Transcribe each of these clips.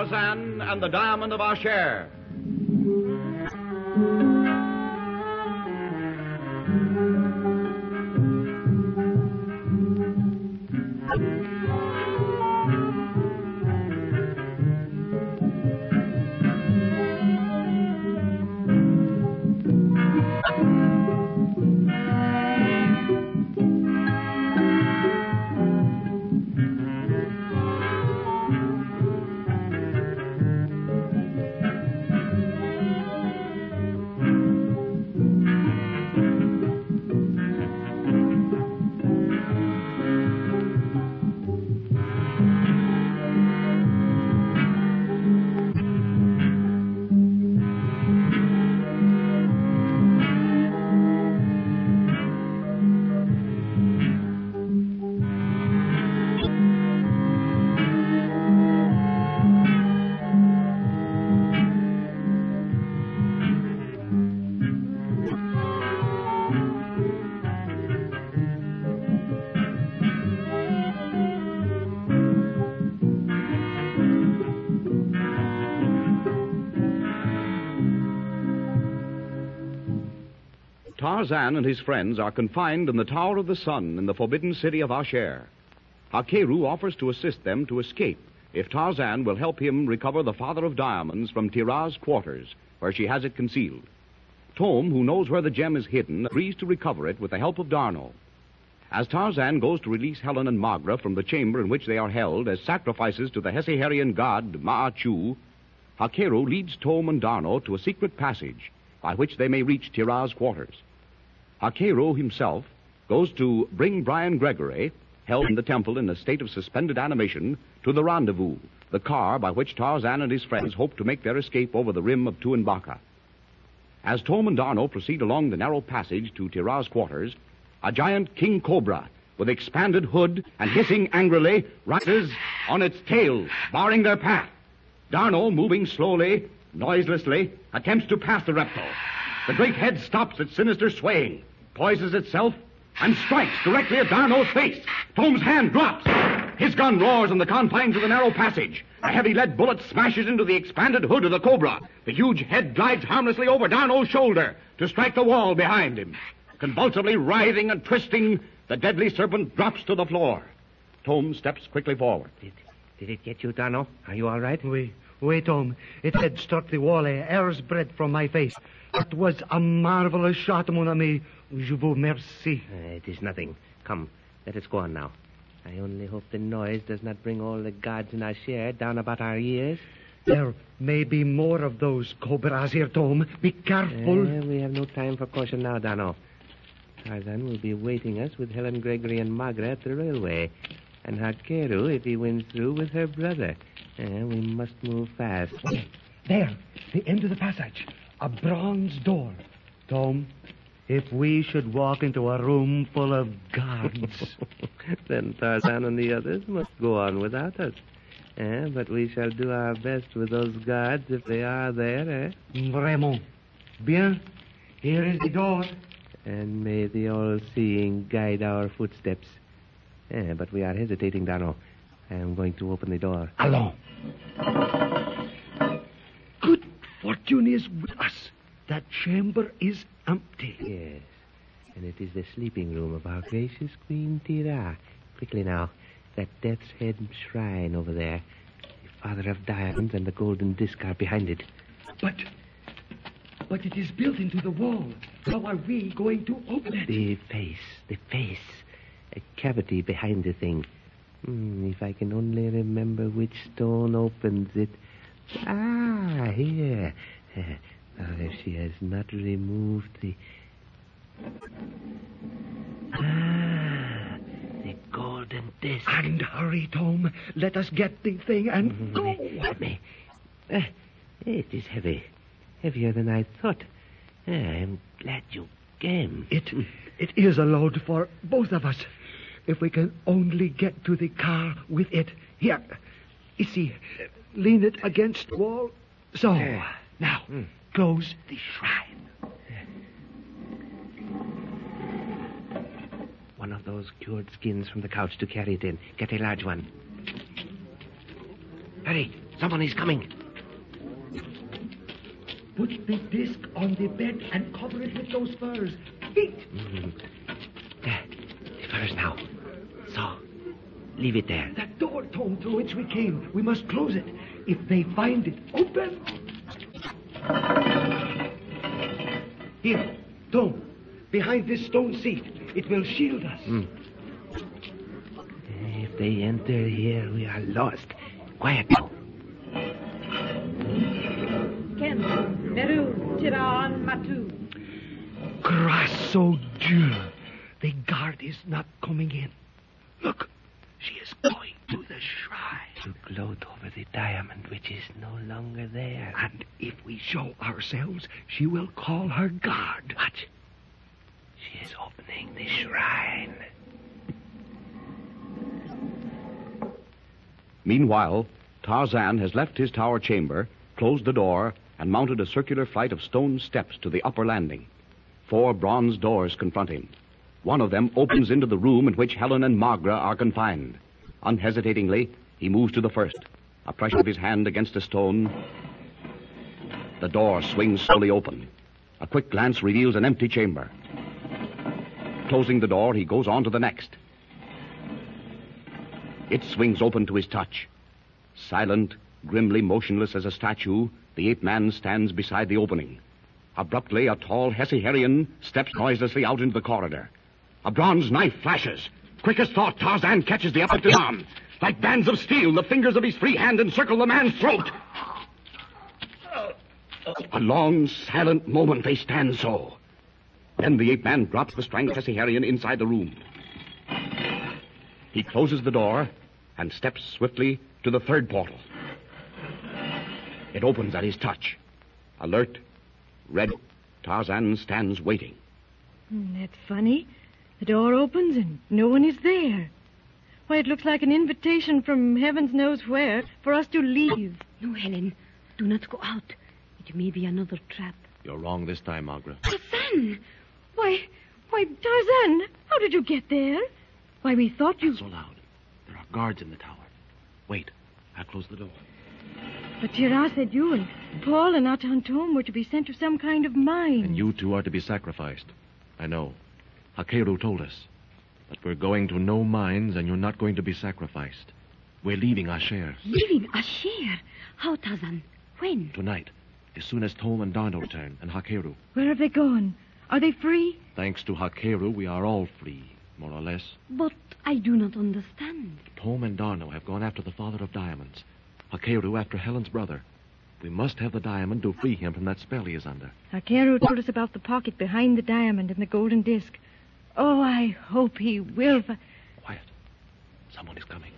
Tarzan and the Diamond of Asher. Tarzan and his friends are confined in the Tower of the Sun in the forbidden city of Asher. Hakeru offers to assist them to escape if Tarzan will help him recover the Father of Diamonds from Tira's quarters, where she has it concealed. Tom, who knows where the gem is hidden, agrees to recover it with the help of D'Arnot. As Tarzan goes to release Helen and Magra from the chamber in which they are held as sacrifices to the Hessiharian god Ma'achu, Hakeru leads Tom and D'Arnot to a secret passage by which they may reach Tira's quarters. Hakeru himself goes to bring Brian Gregory, held in the temple in a state of suspended animation, to the rendezvous, the car by which Tarzan and his friends hope to make their escape over the rim of Tuanbaca. As Tom and D'Arnot proceed along the narrow passage to Tira's quarters, a giant king cobra with expanded hood and hissing angrily rises on its tail, barring their path. D'Arnot, moving slowly, noiselessly, attempts to pass the reptile. The great head stops its sinister swaying, poises itself, and strikes directly at D'Arnot's face. Tom's hand drops. His gun roars on the confines of the narrow passage. A heavy lead bullet smashes into the expanded hood of the cobra. The huge head glides harmlessly over D'Arnot's shoulder to strike the wall behind him. Convulsively writhing and twisting, the deadly serpent drops to the floor. Tom steps quickly forward. Did it get you, D'Arnot? Are you all right? Oui, Tom. Its head struck the wall a hair's breadth from my face. It was a marvelous shot, mon ami. Je vous remercie. It is nothing. Come, let us go on now. I only hope the noise does not bring all the guards in our share down about our ears. There may be more of those cobras here, Tom. Be careful. We have no time for caution now, D'Arnot. Tarzan will be awaiting us with Helen Gregory and Magra at the railway. And Hakeru, if he wins through, with her brother. We must move fast. There, the end of the passage. A bronze door. Tom, if we should walk into a room full of guards... Then Tarzan and the others must go on without us. But we shall do our best with those guards if they are there, Vraiment. Bien. Here is the door. And may the all-seeing guide our footsteps. But we are hesitating, D'Arnot. I am going to open the door. Allons. Good fortune is with us. That chamber is empty. Yes. And it is the sleeping room of our gracious Queen Tira. Quickly now. That death's head shrine over there. The Father of Diamonds and the golden disc are behind it. But it is built into the wall. How are we going to open it? The face. A cavity behind the thing. If I can only remember which stone opens it. Here. If she has not removed the... the golden disc. And hurry, Tom. Let us get the thing and go. Let me. It is heavy. Heavier than I thought. I'm glad you came. It is a load for both of us. If we can only get to the car with it. Here. Ici. Lean it against the wall. So. Now, close the shrine. One of those cured skins from the couch to carry it in. Get a large one. Hurry. Someone is coming. Put the disc on the bed and cover it with those furs. Quick! There. The furs now. So, leave it there. That door, Tom, through which we came. We must close it. If they find it, open. Here, Tom, behind this stone seat. It will shield us. If they enter here, we are lost. Quiet now. Ken, Meru, Tiran, Matu. Grâce au Dieu. The guard is not coming in. Look, she is going to the shrine. To gloat over the diamond which is no longer there. And if we show ourselves, she will call her guard. Watch. She is opening the shrine. Meanwhile, Tarzan has left his tower chamber, closed the door, and mounted a circular flight of stone steps to the upper landing. 4 bronze doors confront him. One of them opens into the room in which Helen and Magra are confined. Unhesitatingly, he moves to the first. A pressure of his hand against a stone. The door swings slowly open. A quick glance reveals an empty chamber. Closing the door, he goes on to the next. It swings open to his touch. Silent, grimly motionless as a statue, the ape-man stands beside the opening. Abruptly, a tall Hesse-Herian steps noiselessly out into the corridor. A bronze knife flashes. Quick as thought, Tarzan catches the uplifted arm. Like bands of steel, the fingers of his free hand encircle the man's throat. A long, silent moment they stand so. Then the ape-man drops the strangled Hesse-Herian inside the room. He closes the door and steps swiftly to the third portal. It opens at his touch. Alert, ready, Tarzan stands waiting. That's funny. The door opens and no one is there. Why, it looks like an invitation from heavens knows where for us to leave. No, Helen. Do not go out. It may be another trap. You're wrong this time, Magra. Tarzan! Why, Tarzan, how did you get there? Why, we thought you... Not so loud. There are guards in the tower. Wait, I'll close the door. But Tira said you and Paul and Atantom were to be sent to some kind of mine. And you two are to be sacrificed. I know. Hakeru told us. But we're going to no mines, and you're not going to be sacrificed. We're leaving Asher. Leaving Asher? How, Tarzan? When? Tonight, as soon as Tom and Darno return, and Hakeru. Where have they gone? Are they free? Thanks to Hakeru, we are all free, more or less. But I do not understand. Tom and Darno have gone after the father of diamonds. Hakeru after Helen's brother. We must have the diamond to free him from that spell he is under. Hakeru told us about the pocket behind the diamond and the golden disc. Oh, I hope he will. Quiet. Someone is coming.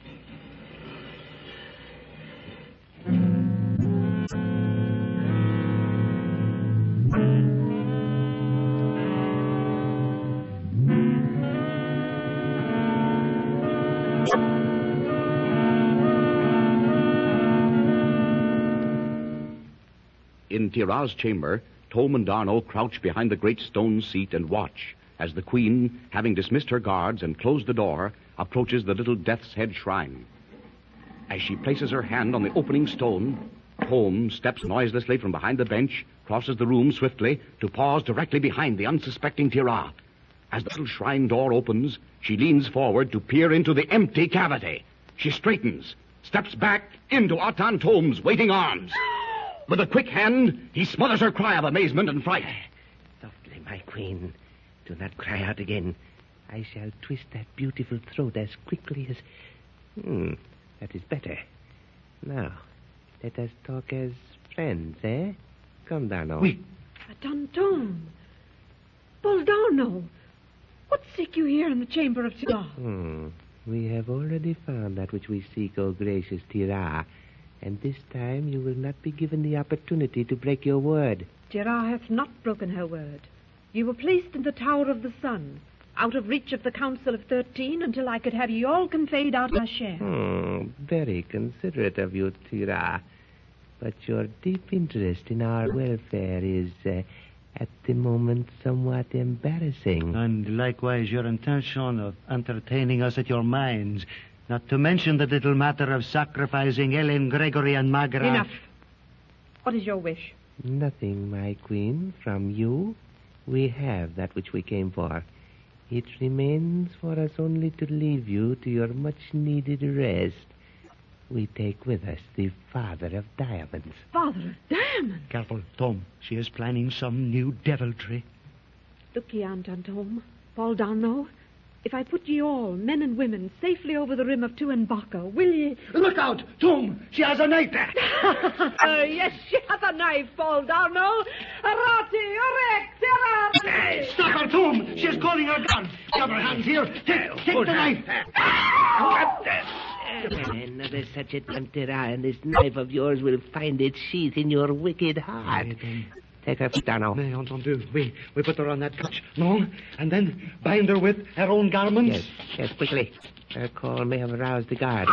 In Tira's chamber, Tom and Darno crouch behind the great stone seat and watch as the queen, having dismissed her guards and closed the door, approaches the little death's head shrine. As she places her hand on the opening stone, Tom steps noiselessly from behind the bench, crosses the room swiftly to pause directly behind the unsuspecting Tira. As the little shrine door opens, she leans forward to peer into the empty cavity. She straightens, steps back into Atan Tom's waiting arms. With a quick hand, he smothers her cry of amazement and fright. Softly, my queen. Do not cry out again. I shall twist that beautiful throat as quickly as... that is better. Now, let us talk as friends, eh? Come, Darno. Oui. Atantom. Boldarno. What seek you here in the chamber of Tira? We have already found that which we seek, O gracious Tira. And this time you will not be given the opportunity to break your word. Tira hath not broken her word. You were placed in the Tower of the Sun, out of reach of the Council of 13, until I could have ye all conveyed out my share. Very considerate of you, Tira. But your deep interest in our welfare is, at the moment, somewhat embarrassing. And likewise your intention of entertaining us at your mines Not to mention the little matter of sacrificing Helen, Gregory, and Magra. Enough. What is your wish? Nothing, my queen. From you, we have that which we came for. It remains for us only to leave you to your much-needed rest. We take with us the father of diamonds. Father of diamonds? Careful, Tom. She is planning some new deviltry. Look ye, Aunt Tom. Paul Darno. If I put ye all, men and women, safely over the rim of Tuanbaca, will ye... Look out, Tom! She has a knife there! Yes, she has a knife, Paul Darno. Arati, Orek, Stop her, Tom! She is calling her gun. Have her hands here. Take the knife. Another such attempt, and this knife of yours will find its sheath in your wicked heart. Take her foot down now. No, don't do. We put her on that couch. No? And then bind her with her own garments? Yes, quickly. Her call may have aroused the guard.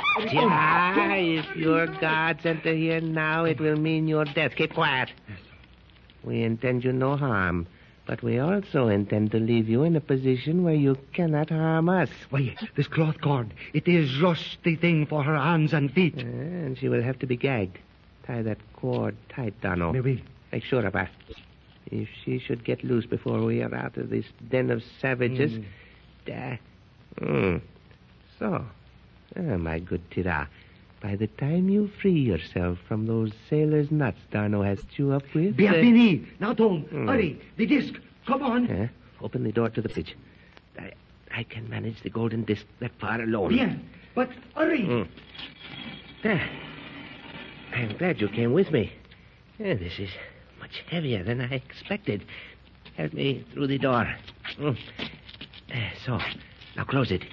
If your guards enter here now, it will mean your death. Keep quiet. We intend you no harm, but we also intend to leave you in a position where you cannot harm us. Why, this cloth cord, it is just the thing for her hands and feet. And she will have to be gagged. Tie that cord tight, Darno. Maybe. Make sure of her. If she should get loose before we are out of this den of savages... So, my good Tira, by the time you free yourself from those sailors' nuts Darno has you up with... Bien fini. Now, Tom, hurry. The disc. Come on. Open the door to the bridge. I can manage the golden disc that far alone. Bien. But hurry. I'm glad you came with me. This is much heavier than I expected. Help me through the door. So, now close it.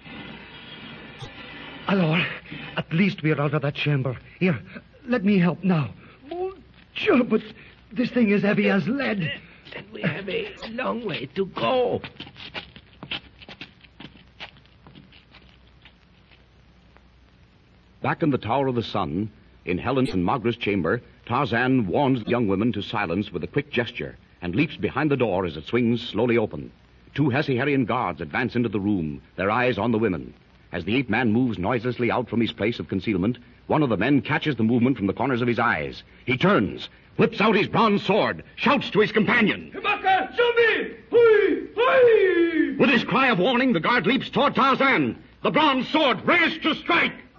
Alors, at least we're out of that chamber. Here, let me help now. Oh, sure, but this thing is heavy as lead. And we have a long way to go. Back in the Tower of the Sun, in Helen and Magra's chamber, Tarzan warns the young women to silence with a quick gesture and leaps behind the door as it swings slowly open. Two Hesse-Harrian guards advance into the room, their eyes on the women. As the ape-man moves noiselessly out from his place of concealment, one of the men catches the movement from the corners of his eyes. He turns, whips out his bronze sword, shouts to his companion. Himaka, Zumbi! Hui! Hui! With his cry of warning, the guard leaps toward Tarzan. The bronze sword raised to strike.